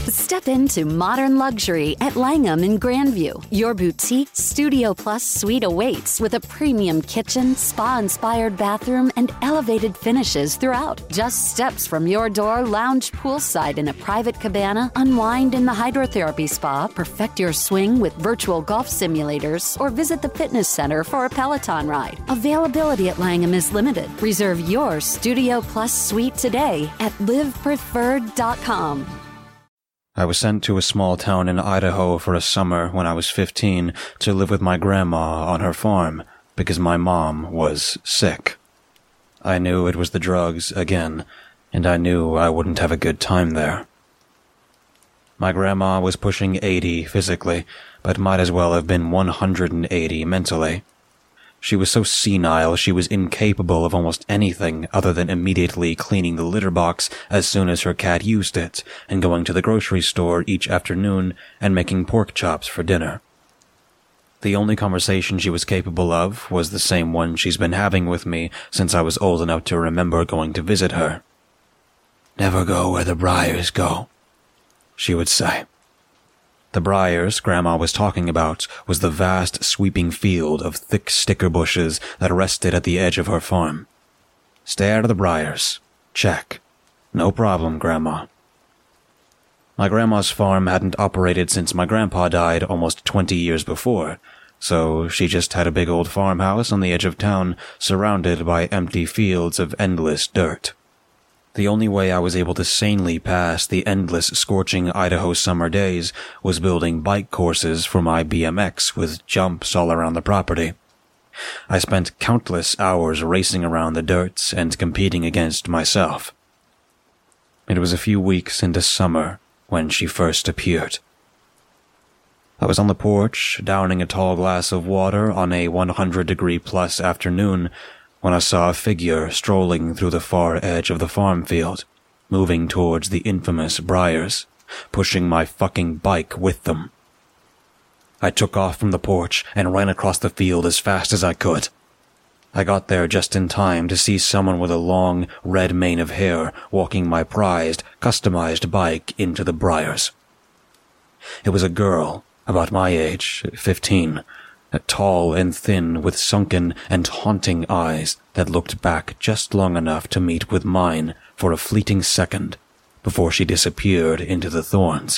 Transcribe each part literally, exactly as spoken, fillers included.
Step into modern luxury at Langham in Grandview. Your boutique Studio Plus suite awaits with a premium kitchen, spa-inspired bathroom, and elevated finishes throughout. Just steps from your door, lounge poolside in a private cabana, unwind in the hydrotherapy spa, perfect your swing with virtual golf simulators, or visit the fitness center for a Peloton ride. Availability at Langham is limited. Reserve your Studio Plus suite today at live preferred dot com. I was sent to a small town in Idaho for a summer when I was fifteen to live with my grandma on her farm because my mom was sick. I knew it was the drugs again, and I knew I wouldn't have a good time there. My grandma was pushing eighty physically, but might as well have been one hundred eighty mentally. She was so senile she was incapable of almost anything other than immediately cleaning the litter box as soon as her cat used it, and going to the grocery store each afternoon and making pork chops for dinner. The only conversation she was capable of was the same one she's been having with me since I was old enough to remember going to visit her. "Never go where the briars go," she would say. The briars Grandma was talking about was the vast sweeping field of thick sticker bushes that rested at the edge of her farm. "Stay out of the briars. Check. No problem, Grandma." My grandma's farm hadn't operated since my grandpa died almost twenty years before, so she just had a big old farmhouse on the edge of town surrounded by empty fields of endless dirt. The only way I was able to sanely pass the endless scorching Idaho summer days was building bike courses for my B M X with jumps all around the property. I spent countless hours racing around the dirt and competing against myself. It was a few weeks into summer when she first appeared. I was on the porch, downing a tall glass of water on a one hundred degree plus afternoon, when I saw a figure strolling through the far edge of the farm field, moving towards the infamous briars, pushing my fucking bike with them. I took off from the porch and ran across the field as fast as I could. I got there just in time to see someone with a long, red mane of hair walking my prized, customized bike into the briars. It was a girl, about my age, fifteen, tall and thin with sunken and haunting eyes that looked back just long enough to meet with mine for a fleeting second before she disappeared into the thorns.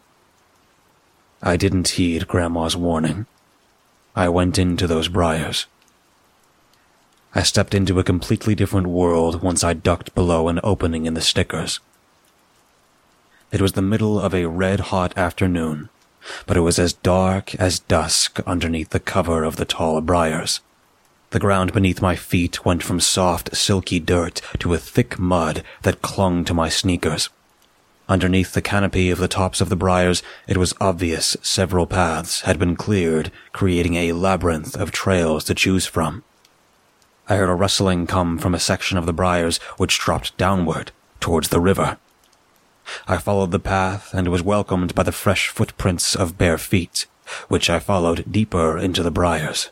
I didn't heed Grandma's warning. I went into those briars. I stepped into a completely different world once I ducked below an opening in the stickers. It was the middle of a red-hot afternoon, but it was as dark as dusk underneath the cover of the tall briars. The ground beneath my feet went from soft, silky dirt to a thick mud that clung to my sneakers. Underneath the canopy of the tops of the briars, it was obvious several paths had been cleared, creating a labyrinth of trails to choose from. I heard a rustling come from a section of the briars which dropped downward towards the river. I followed the path and was welcomed by the fresh footprints of bare feet, which I followed deeper into the briars.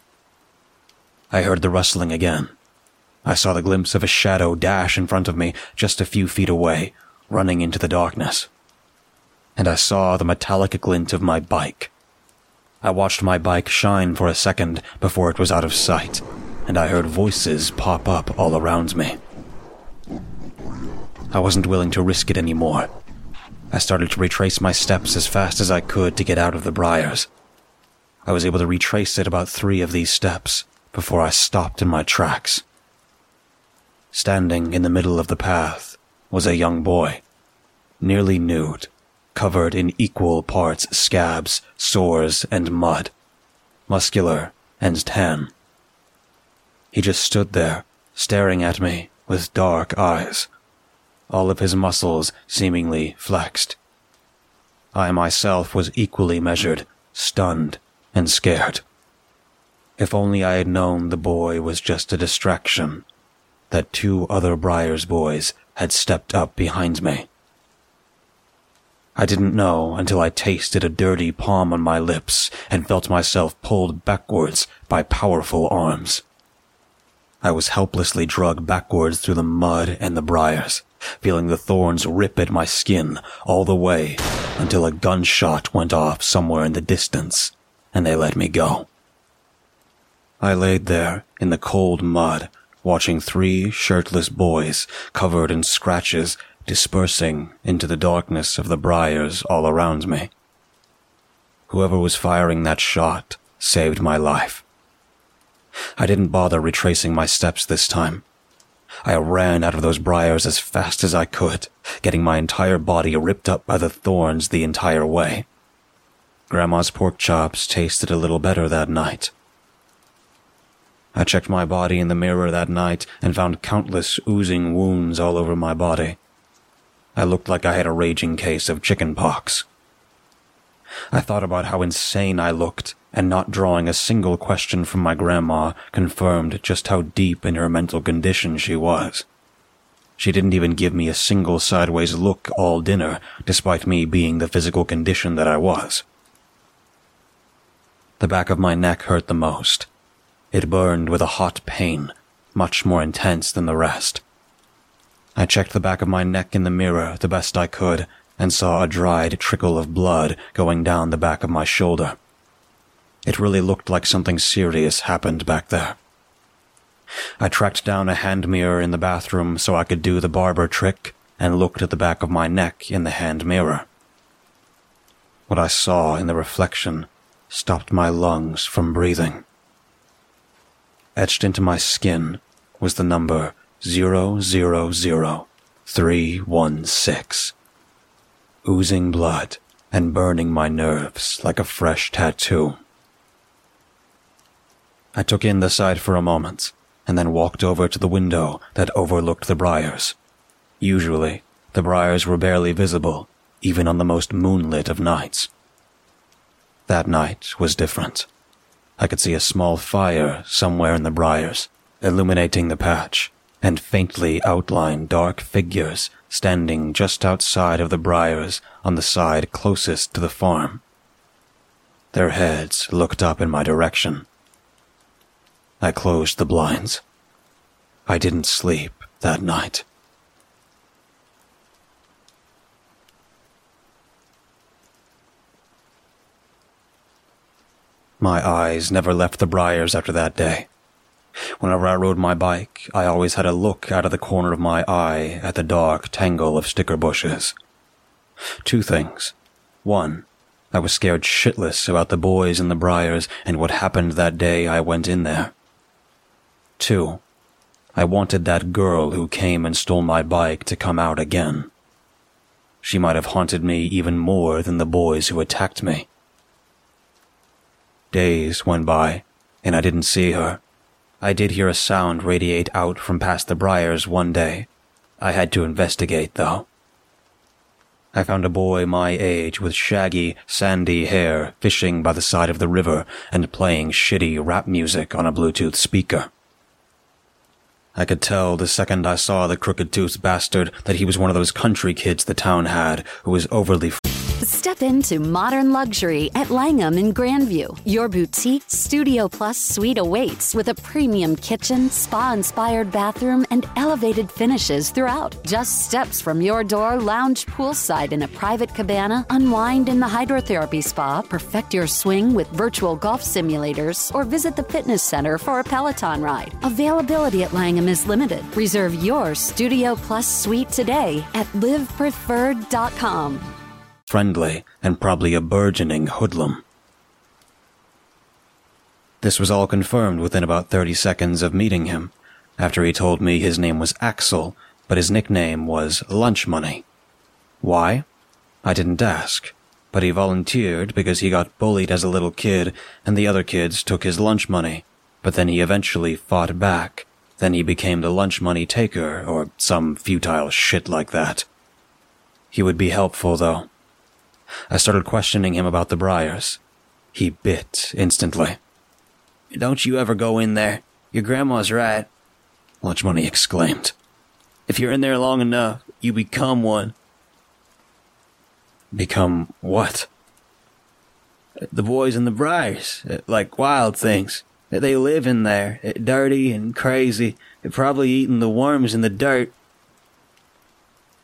I heard the rustling again. I saw the glimpse of a shadow dash in front of me just a few feet away, running into the darkness. And I saw the metallic glint of my bike. I watched my bike shine for a second before it was out of sight, and I heard voices pop up all around me. I wasn't willing to risk it anymore. I started to retrace my steps as fast as I could to get out of the briars. I was able to retrace it about three of these steps before I stopped in my tracks. Standing in the middle of the path was a young boy, nearly nude, covered in equal parts scabs, sores, and mud, muscular and tan. He just stood there, staring at me with dark eyes, all of his muscles seemingly flexed. I myself was equally measured, stunned, and scared. If only I had known the boy was just a distraction, that two other Briars boys had stepped up behind me. I didn't know until I tasted a dirty palm on my lips and felt myself pulled backwards by powerful arms. I was helplessly dragged backwards through the mud and the briars, feeling the thorns rip at my skin all the way until a gunshot went off somewhere in the distance, and they let me go. I laid there in the cold mud, watching three shirtless boys covered in scratches dispersing into the darkness of the briars all around me. Whoever was firing that shot saved my life. I didn't bother retracing my steps this time. I ran out of those briars as fast as I could, getting my entire body ripped up by the thorns the entire way. Grandma's pork chops tasted a little better that night. I checked my body in the mirror that night and found countless oozing wounds all over my body. I looked like I had a raging case of chicken pox. I thought about how insane I looked, and not drawing a single question from my grandma confirmed just how deep in her mental condition she was. She didn't even give me a single sideways look all dinner, despite me being the physical condition that I was. The back of my neck hurt the most. It burned with a hot pain, much more intense than the rest. I checked the back of my neck in the mirror the best I could, and saw a dried trickle of blood going down the back of my shoulder. It really looked like something serious happened back there. I tracked down a hand mirror in the bathroom so I could do the barber trick, and looked at the back of my neck in the hand mirror. What I saw in the reflection stopped my lungs from breathing. Etched into my skin was the number zero zero zero three one six, oozing blood and burning my nerves like a fresh tattoo. I took in the sight for a moment, and then walked over to the window that overlooked the briars. Usually, the briars were barely visible, even on the most moonlit of nights. That night was different. I could see a small fire somewhere in the briars, illuminating the patch, and faintly outline dark figures standing just outside of the briars on the side closest to the farm. Their heads looked up in my direction. I closed the blinds. I didn't sleep that night. My eyes never left the briars after that day. Whenever I rode my bike, I always had a look out of the corner of my eye at the dark tangle of sticker bushes. Two things. One, I was scared shitless about the boys in the briars and what happened that day I went in there. Two, I wanted that girl who came and stole my bike to come out again. She might have haunted me even more than the boys who attacked me. Days went by, and I didn't see her. I did hear a sound radiate out from past the briars one day. I had to investigate, though. I found a boy my age with shaggy, sandy hair fishing by the side of the river and playing shitty rap music on a Bluetooth speaker. I could tell the second I saw the crooked-toothed bastard that he was one of those country kids the town had who was overly f- Step into modern luxury at Langham in Grandview. Your boutique Studio Plus suite awaits with a premium kitchen, spa-inspired bathroom, and elevated finishes throughout. Just steps from your door, lounge poolside in a private cabana, unwind in the hydrotherapy spa, perfect your swing with virtual golf simulators, or visit the fitness center for a Peloton ride. Availability at Langham is limited. Reserve your Studio Plus suite today at live preferred dot com. friendly, and probably a burgeoning hoodlum. This was all confirmed within about thirty seconds of meeting him, after he told me his name was Axel, but his nickname was Lunch Money. Why? I didn't ask, but he volunteered because he got bullied as a little kid, and the other kids took his lunch money, but then he eventually fought back. Then he became the lunch money taker, or some futile shit like that. He would be helpful, though. I started questioning him about the briars. He bit instantly. "Don't you ever go in there. Your grandma's right," Lunch Money exclaimed. "If you're in there long enough, you become one." Become what? "The boys in the briars, like wild things. They live in there, dirty and crazy, probably eating the worms in the dirt."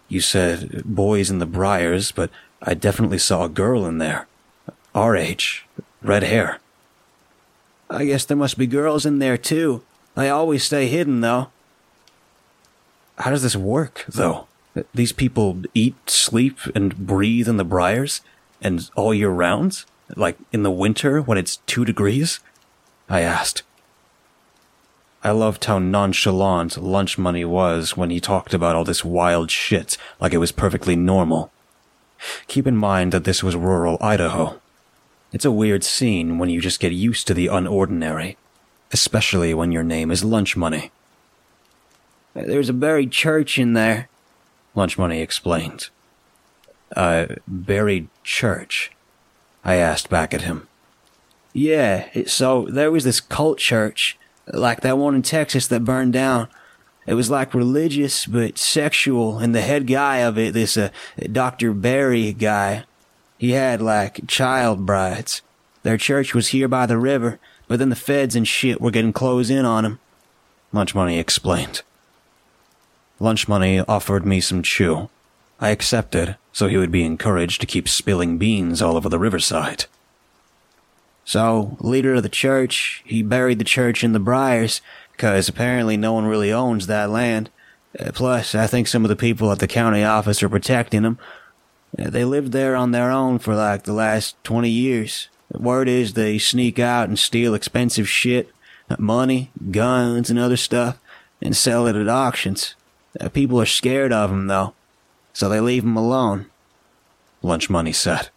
You said boys in the Briars, but I definitely saw a girl in there. Our age. Red hair. I guess there must be girls in there, too. They always stay hidden, though. How does this work, though? These people eat, sleep, and breathe in the Briars? And all year round? Like in the winter when it's two degrees? I asked. I loved how nonchalant Lunch Money was when he talked about all this wild shit like it was perfectly normal. Keep in mind that this was rural Idaho. It's a weird scene when you just get used to the unordinary, especially when your name is Lunch Money. There's a buried church in there, Lunch Money explained. A buried church? I asked back at him. Yeah, so there was this cult church, like that one in Texas that burned down. It was like religious but sexual, and the head guy of it, this uh, Doctor Barry guy, he had like child brides. Their church was here by the river, but then the feds and shit were getting close in on him, Lunch Money explained. Lunch Money offered me some chew. I accepted, so he would be encouraged to keep spilling beans all over the riverside. So, leader of the church, he buried the church in the Briars, because apparently no one really owns that land. Uh, plus, I think some of the people at the county office are protecting them. Uh, they lived there on their own for like the last twenty years. The word is they sneak out and steal expensive shit, money, guns, and other stuff, and sell it at auctions. Uh, people are scared of them, though, so they leave them alone, Lunch Money said.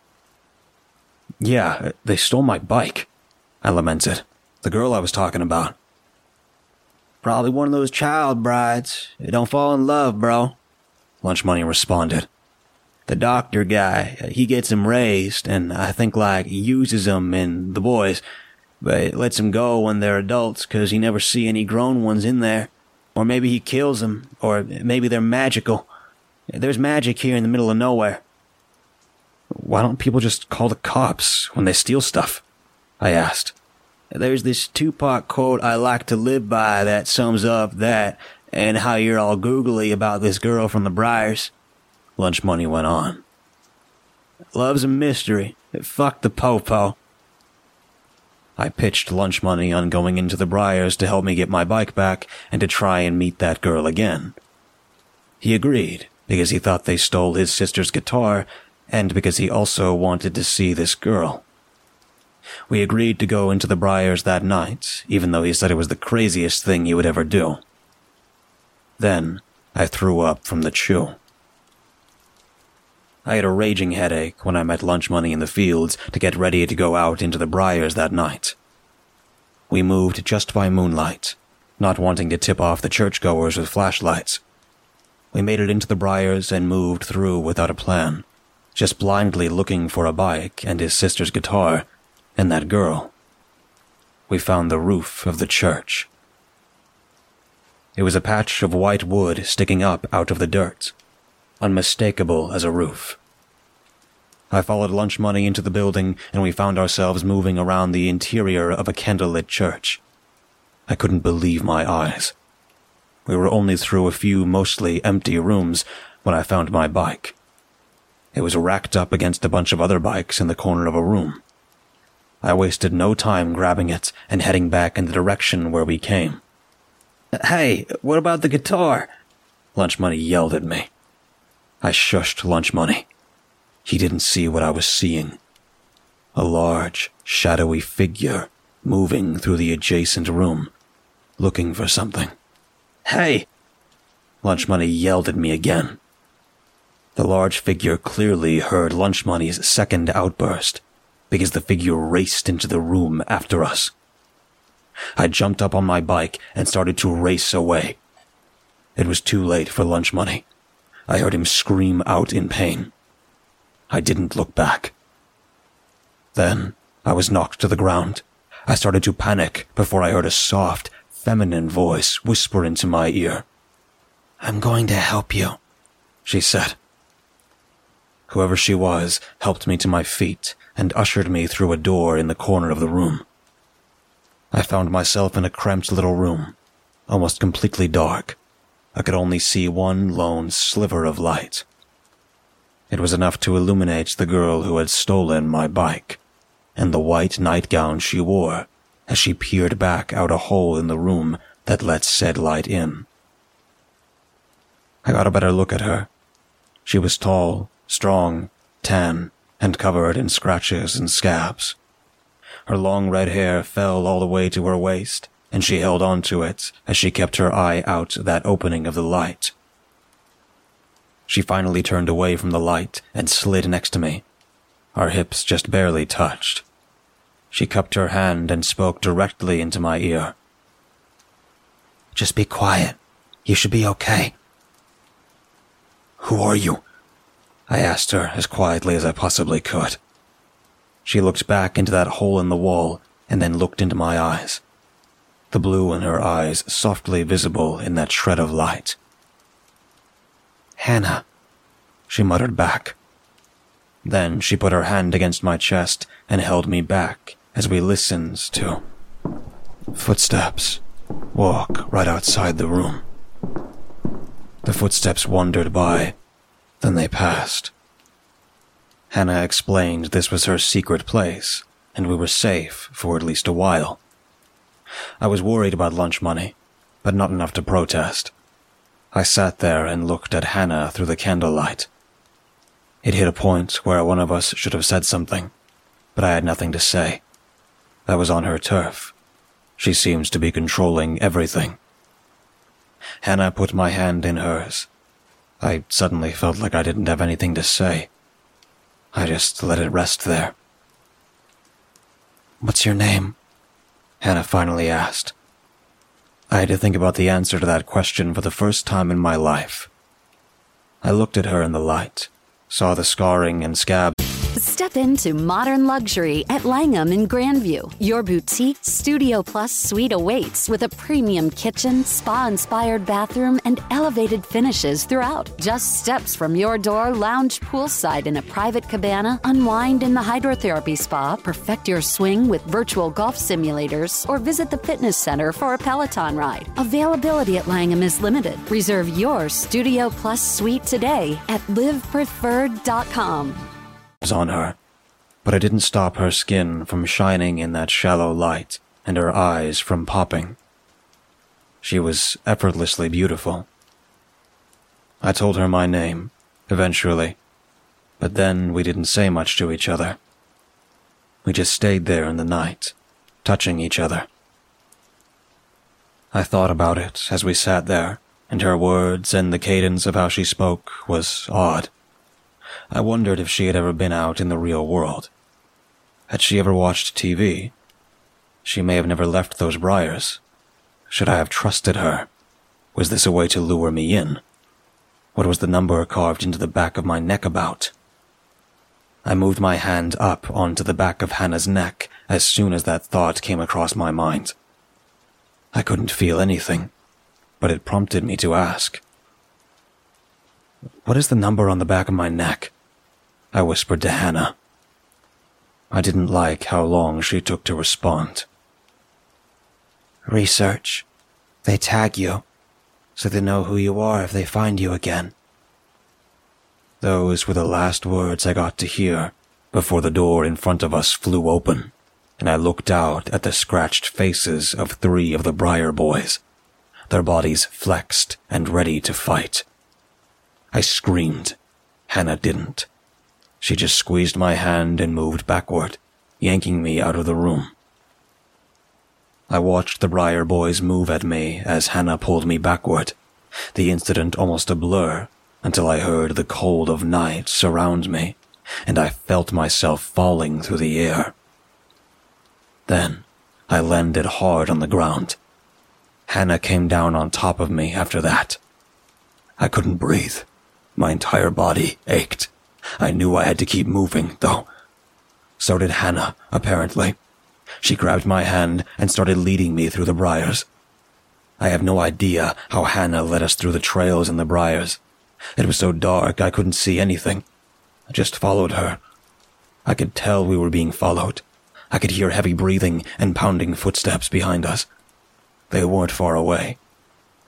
Yeah, they stole my bike, I lamented. The girl I was talking about. Probably one of those child brides. Don't fall in love, bro, Lunch Money responded. The doctor guy, he gets them raised, and I think like uses them in the boys, but lets them go when they're adults, cause he never see any grown ones in there. Or maybe he kills them, or maybe they're magical. There's magic here in the middle of nowhere. Why don't people just call the cops when they steal stuff? I asked. There's this Tupac quote I like to live by that sums up that, and how you're all googly about this girl from the Briars, Lunch Money went on. Love's a mystery. Fuck the popo. I pitched Lunch Money on going into the Briars to help me get my bike back and to try and meet that girl again. He agreed, because he thought they stole his sister's guitar, and because he also wanted to see this girl. We agreed to go into the Briars that night, even though he said it was the craziest thing he would ever do. Then, I threw up from the chew. I had a raging headache when I met Lunch Money in the fields to get ready to go out into the Briars that night. We moved just by moonlight, not wanting to tip off the churchgoers with flashlights. We made it into the Briars and moved through without a plan, just blindly looking for a bike and his sister's guitar, and that girl. We found the roof of the church. It was a patch of white wood sticking up out of the dirt, unmistakable as a roof. I followed Lunch Money into the building, and we found ourselves moving around the interior of a candlelit church. I couldn't believe my eyes. We were only through a few mostly empty rooms when I found my bike. It was racked up against a bunch of other bikes in the corner of a room. I wasted no time grabbing it and heading back in the direction where we came. Hey, what about the guitar? Lunch Money yelled at me. I shushed Lunch Money. He didn't see what I was seeing. A large, shadowy figure moving through the adjacent room, looking for something. Hey! Lunch Money yelled at me again. The large figure clearly heard Lunch Money's second outburst, because the figure raced into the room after us. I jumped up on my bike and started to race away. It was too late for Lunch Money. I heard him scream out in pain. I didn't look back. Then I was knocked to the ground. I started to panic before I heard a soft, feminine voice whisper into my ear. "I'm going to help you," she said. Whoever she was helped me to my feet and ushered me through a door in the corner of the room. I found myself in a cramped little room, almost completely dark. I could only see one lone sliver of light. It was enough to illuminate the girl who had stolen my bike, and the white nightgown she wore as she peered back out a hole in the room that let said light in. I got a better look at her. She was tall, strong, tan, and covered in scratches and scabs. Her long red hair fell all the way to her waist, and she held on to it as she kept her eye out that opening of the light. She finally turned away from the light and slid next to me. Our hips just barely touched. She cupped her hand and spoke directly into my ear. "Just be quiet. You should be okay." "Who are you?" I asked her as quietly as I possibly could. She looked back into that hole in the wall and then looked into my eyes. The blue in her eyes softly visible in that shred of light. "Hannah," she muttered back. Then she put her hand against my chest and held me back as we listened to footsteps walk right outside the room. The footsteps wandered by, then they passed. Hannah explained this was her secret place, and we were safe for at least a while. I was worried about lunch money, but not enough to protest. I sat there and looked at Hannah through the candlelight. It hit a point where one of us should have said something, but I had nothing to say. I was on her turf. She seems to be controlling everything. Hannah put my hand in hers. I suddenly felt like I didn't have anything to say. I just let it rest there. "What's your name?" Hannah finally asked. I had to think about the answer to that question for the first time in my life. I looked at her in the light, saw the scarring and scab. Step into modern luxury at Langham in Grandview. Your boutique Studio Plus suite awaits with a premium kitchen, spa-inspired bathroom, and elevated finishes throughout. Just steps from your door, lounge poolside in a private cabana, unwind in the hydrotherapy spa, perfect your swing with virtual golf simulators, or visit the fitness center for a Peloton ride. Availability at Langham is limited. Reserve your Studio Plus suite today at live preferred dot com. On her, but it didn't stop her skin from shining in that shallow light and her eyes from popping. She was effortlessly beautiful. I told her my name, eventually, but then we didn't say much to each other. We just stayed there in the night, touching each other. I thought about it as we sat there, and her words and the cadence of how she spoke was odd. I wondered if she had ever been out in the real world. Had she ever watched T V? She may have never left those briars. Should I have trusted her? Was this a way to lure me in? What was the number carved into the back of my neck about? I moved my hand up onto the back of Hannah's neck as soon as that thought came across my mind. I couldn't feel anything, but it prompted me to ask. "What is the number on the back of my neck?" I whispered to Hannah. I didn't like how long she took to respond. "Research. They tag you, so they know who you are if they find you again." Those were the last words I got to hear before the door in front of us flew open, and I looked out at the scratched faces of three of the Briar boys, their bodies flexed and ready to fight. I screamed. Hannah didn't. She just squeezed my hand and moved backward, yanking me out of the room. I watched the Briar boys move at me as Hannah pulled me backward, the incident almost a blur until I heard the cold of night surround me, and I felt myself falling through the air. Then I landed hard on the ground. Hannah came down on top of me after that. I couldn't breathe. My entire body ached. I knew I had to keep moving, though. So did Hannah, apparently. She grabbed my hand and started leading me through the briars. I have no idea how Hannah led us through the trails in the briars. It was so dark I couldn't see anything. I just followed her. I could tell we were being followed. I could hear heavy breathing and pounding footsteps behind us. They weren't far away.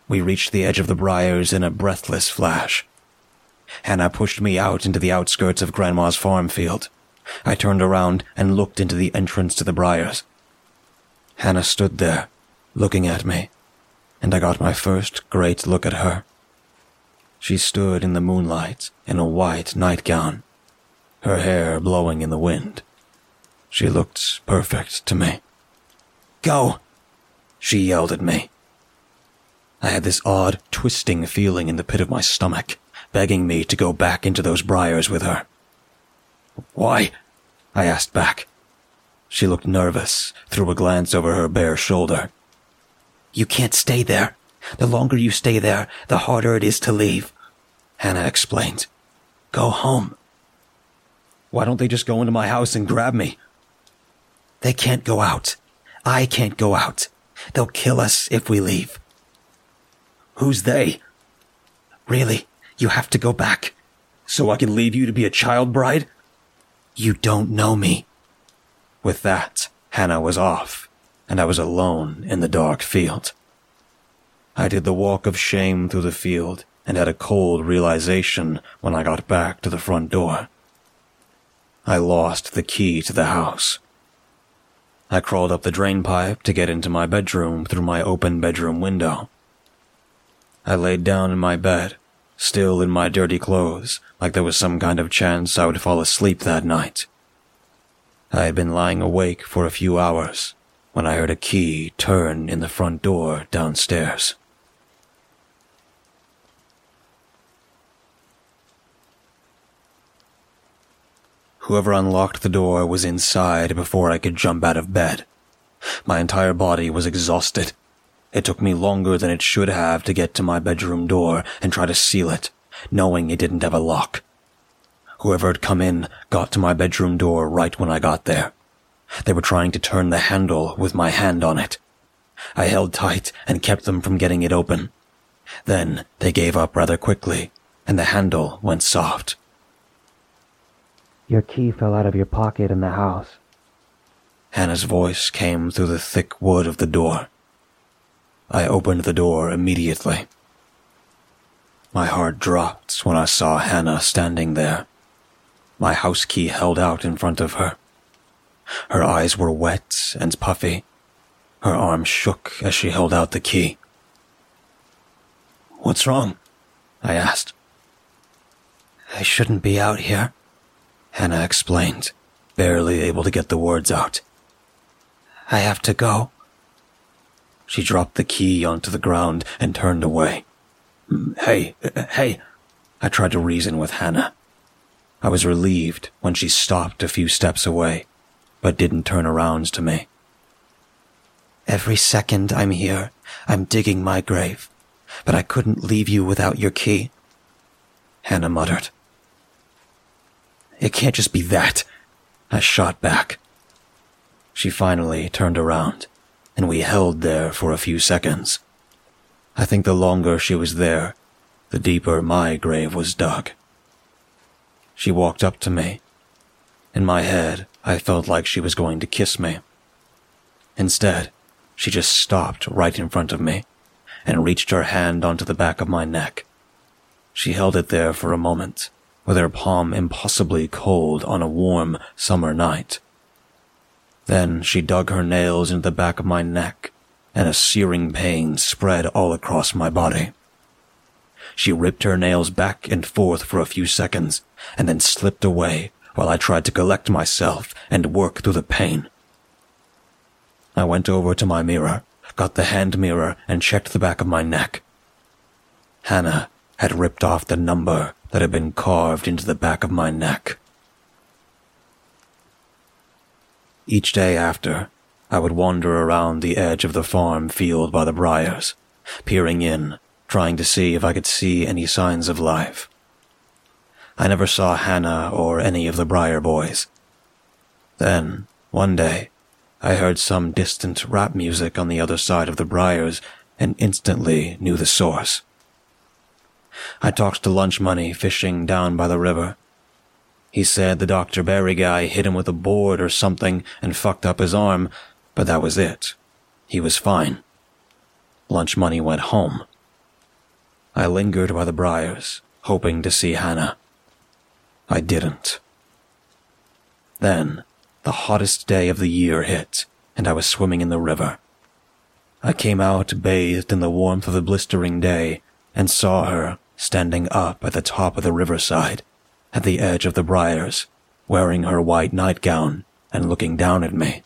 We reached the edge of the briars in a breathless flash. Hannah pushed me out into the outskirts of Grandma's farm field. I turned around and looked into the entrance to the briars. Hannah stood there, looking at me, and I got my first great look at her. She stood in the moonlight in a white nightgown, her hair blowing in the wind. She looked perfect to me. "Go!" she yelled at me. I had this odd, twisting feeling in the pit of my stomach, begging me to go back into those briars with her. "Why?" I asked back. She looked nervous, threw a glance over her bare shoulder. "You can't stay there. The longer you stay there, the harder it is to leave," Hannah explained. "Go home." "Why don't they just go into my house and grab me?" "They can't go out. I can't go out. They'll kill us if we leave." "Who's they?" "Really, you have to go back." "So I can leave you to be a child bride?" "You don't know me." With that, Hannah was off, and I was alone in the dark field. I did the walk of shame through the field and had a cold realization when I got back to the front door. I lost the key to the house. I crawled up the drain pipe to get into my bedroom through my open bedroom window. I laid down in my bed, still in my dirty clothes, like there was some kind of chance I would fall asleep that night. I had been lying awake for a few hours when I heard a key turn in the front door downstairs. Whoever unlocked the door was inside before I could jump out of bed. My entire body was exhausted. It took me longer than it should have to get to my bedroom door and try to seal it, knowing it didn't have a lock. Whoever had come in got to my bedroom door right when I got there. They were trying to turn the handle with my hand on it. I held tight and kept them from getting it open. Then they gave up rather quickly, and the handle went soft. "Your key fell out of your pocket in the house." Hannah's voice came through the thick wood of the door. I opened the door immediately. My heart dropped when I saw Hannah standing there, my house key held out in front of her. Her eyes were wet and puffy. Her arm shook as she held out the key. "What's wrong?" I asked. "I shouldn't be out here," Hannah explained, barely able to get the words out. "I have to go." She dropped the key onto the ground and turned away. Hey, hey, I tried to reason with Hannah. I was relieved when she stopped a few steps away, but didn't turn around to me. "Every second I'm here, I'm digging my grave, but I couldn't leave you without your key," Hannah muttered. "It can't just be that," I shot back. She finally turned around, and we held there for a few seconds. I think the longer she was there, the deeper my grave was dug. She walked up to me. In my head, I felt like she was going to kiss me. Instead, she just stopped right in front of me and reached her hand onto the back of my neck. She held it there for a moment, with her palm impossibly cold on a warm summer night. Then she dug her nails into the back of my neck, and a searing pain spread all across my body. She ripped her nails back and forth for a few seconds, and then slipped away while I tried to collect myself and work through the pain. I went over to my mirror, got the hand mirror, and checked the back of my neck. Hannah had ripped off the number that had been carved into the back of my neck. Each day after, I would wander around the edge of the farm field by the briars, peering in, trying to see if I could see any signs of life. I never saw Hannah or any of the Briar boys. Then, one day, I heard some distant rap music on the other side of the briars and instantly knew the source. I talked to Lunch Money fishing down by the river. He said the Doctor Barry guy hit him with a board or something and fucked up his arm, but that was it. He was fine. Lunch Money went home, I lingered by the briars, hoping to see Hannah. I didn't. Then, the hottest day of the year hit, and I was swimming in the river. I came out bathed in the warmth of the blistering day and saw her standing up at the top of the riverside, at the edge of the briars, wearing her white nightgown and looking down at me.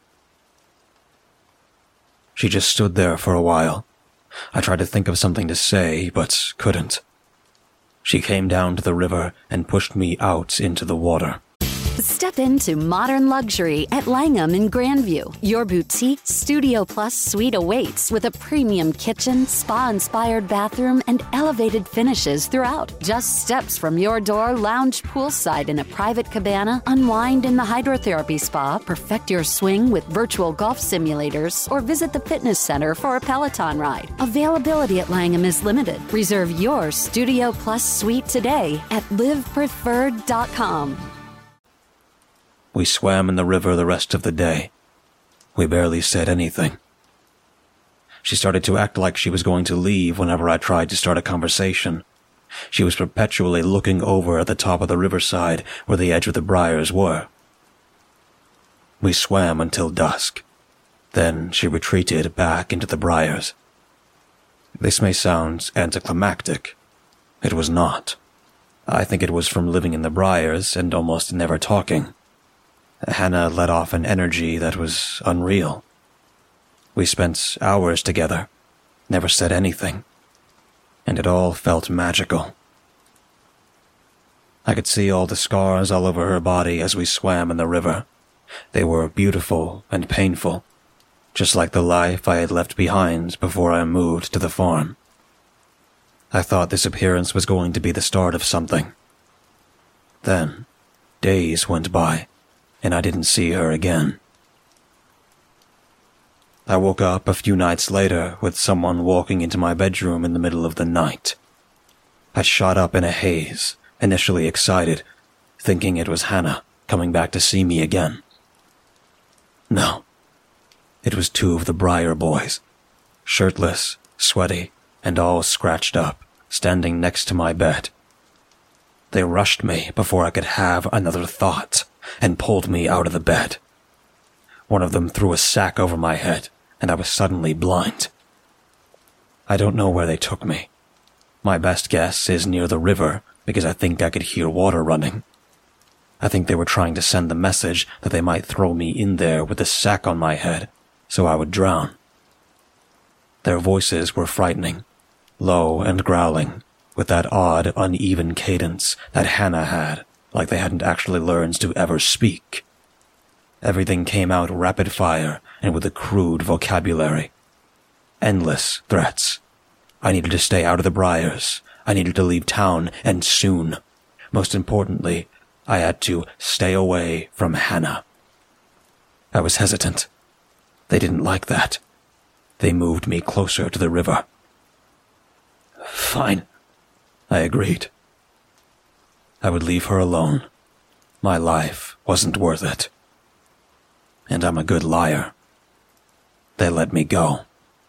She just stood there for a while. I tried to think of something to say, but couldn't. She came down to the river and pushed me out into the water. Step into modern luxury at Langham in Grandview. Your boutique Studio Plus suite awaits with a premium kitchen, spa-inspired bathroom, and elevated finishes throughout. Just steps from your door, lounge poolside in a private cabana, unwind in the hydrotherapy spa, perfect your swing with virtual golf simulators, or visit the fitness center for a Peloton ride. Availability at Langham is limited. Reserve your Studio Plus suite today at live preferred dot com. We swam in the river the rest of the day. We barely said anything. She started to act like she was going to leave whenever I tried to start a conversation. She was perpetually looking over at the top of the riverside where the edge of the briars were. We swam until dusk. Then she retreated back into the briars. This may sound anticlimactic. It was not. I think it was from living in the briars and almost never talking. Hannah let off an energy that was unreal. We spent hours together, never said anything, and it all felt magical. I could see all the scars all over her body as we swam in the river. They were beautiful and painful, just like the life I had left behind before I moved to the farm. I thought this appearance was going to be the start of something. Then, days went by, and I didn't see her again. I woke up a few nights later with someone walking into my bedroom in the middle of the night. I shot up in a haze, initially excited, thinking it was Hannah coming back to see me again. No, it was two of the Briar boys, shirtless, sweaty, and all scratched up, standing next to my bed. They rushed me before I could have another thought, and pulled me out of the bed. One of them threw a sack over my head, and I was suddenly blind. I don't know where they took me. My best guess is near the river, because I think I could hear water running. I think they were trying to send the message that they might throw me in there with a sack on my head, so I would drown. Their voices were frightening, low and growling, with that odd, uneven cadence that Hannah had, like they hadn't actually learned to ever speak. Everything came out rapid fire and with a crude vocabulary. Endless threats. I needed to stay out of the briars. I needed to leave town, and soon. Most importantly, I had to stay away from Hannah. I was hesitant. They didn't like that. They moved me closer to the river. Fine, I agreed. I would leave her alone. My life wasn't worth it. And I'm a good liar. They let me go.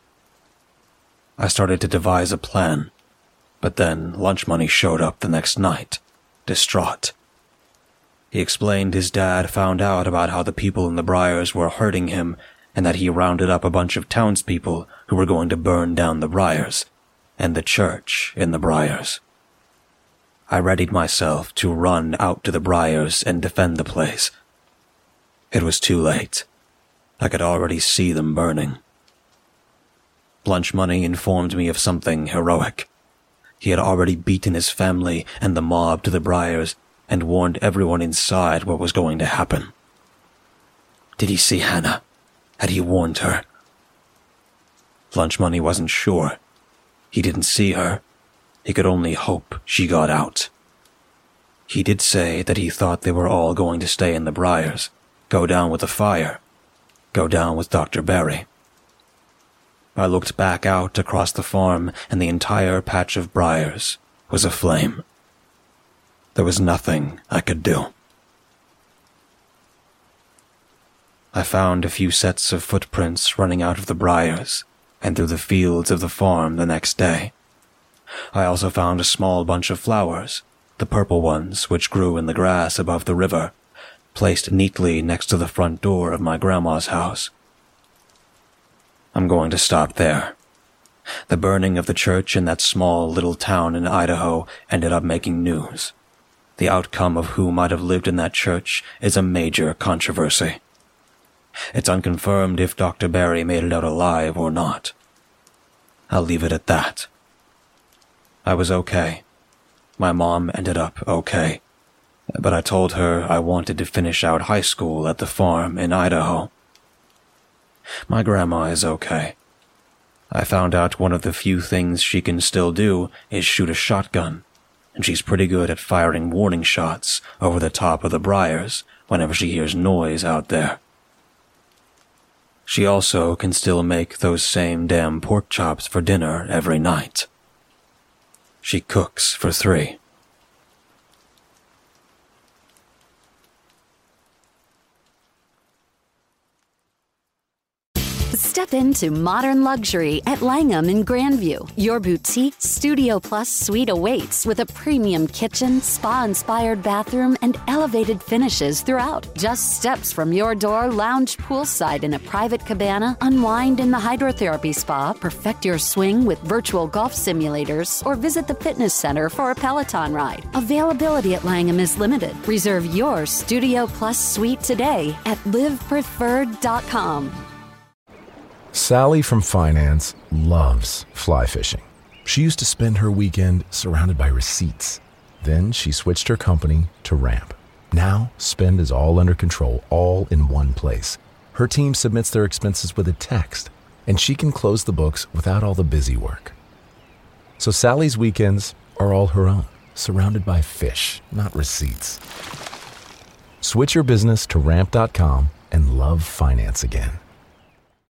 I started to devise a plan, but then lunch money showed up the next night, distraught. He explained his dad found out about how the people in the briars were hurting him and that he rounded up a bunch of townspeople who were going to burn down the briars and the church in the briars. I readied myself to run out to the briars and defend the place. It was too late. I could already see them burning. Lunch money informed me of something heroic. He had already beaten his family and the mob to the briars and warned everyone inside what was going to happen. Did he see Hannah? Had he warned her? Lunch money wasn't sure. He didn't see her. He could only hope she got out. He did say that he thought they were all going to stay in the briars, go down with the fire, go down with Doctor Barry. I looked back out across the farm, and the entire patch of briars was aflame. There was nothing I could do. I found a few sets of footprints running out of the briars and through the fields of the farm the next day. I also found a small bunch of flowers, the purple ones which grew in the grass above the river, placed neatly next to the front door of my grandma's house. I'm going to stop there. The burning of the church in that small little town in Idaho ended up making news. The outcome of who might have lived in that church is a major controversy. It's unconfirmed if Doctor Barry made it out alive or not. I'll leave it at that. I was okay. My mom ended up okay. But I told her I wanted to finish out high school at the farm in Idaho. My grandma is okay. I found out one of the few things she can still do is shoot a shotgun, and she's pretty good at firing warning shots over the top of the briars whenever she hears noise out there. She also can still make those same damn pork chops for dinner every night. She cooks for three. Step into modern luxury at Langham in Grandview. Your boutique Studio Plus suite awaits with a premium kitchen, spa-inspired bathroom, and elevated finishes throughout. Just steps from your door, lounge poolside in a private cabana, unwind in the hydrotherapy spa, perfect your swing with virtual golf simulators, or visit the fitness center for a Peloton ride. Availability at Langham is limited. Reserve your Studio Plus suite today at live preferred dot com. Sally from finance loves fly fishing. She used to spend her weekend surrounded by receipts. Then she switched her company to Ramp. Now, spend is all under control, all in one place. Her team submits their expenses with a text, and she can close the books without all the busy work. So Sally's weekends are all her own, surrounded by fish, not receipts. Switch your business to ramp dot com and love finance again.